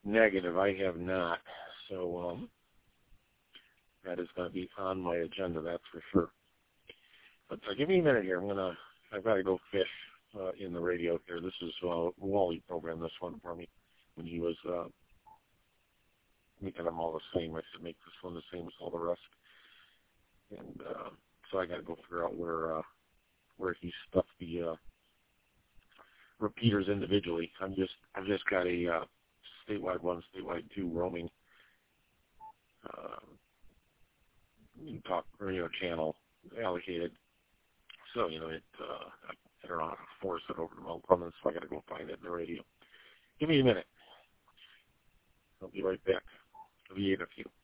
Negative, I have not. So that is going to be on my agenda, that's for sure. But give me a minute here. I've got to go fish in the radio here. This is Wally programmed this one for me when he was making them all the same. I said make this one the same as all the rest. And so I got to go figure out where he stuffed the repeaters individually. I've just got a statewide 1, statewide 2 roaming talk radio channel allocated. So, I don't know how to force it over to Mount Clemens, so I got to go find it in the radio. Give me a minute. I'll be right back. I'll be in a few.